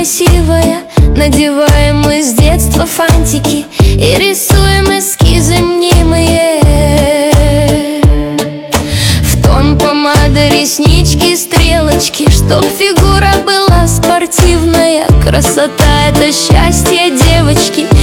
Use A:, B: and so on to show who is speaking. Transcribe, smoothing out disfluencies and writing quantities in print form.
A: красивая. Надеваем мы с детства фантики и рисуем эскизы мнимые. В тон помады, реснички, стрелочки, чтоб фигура была спортивная. Красота — это счастье девочки,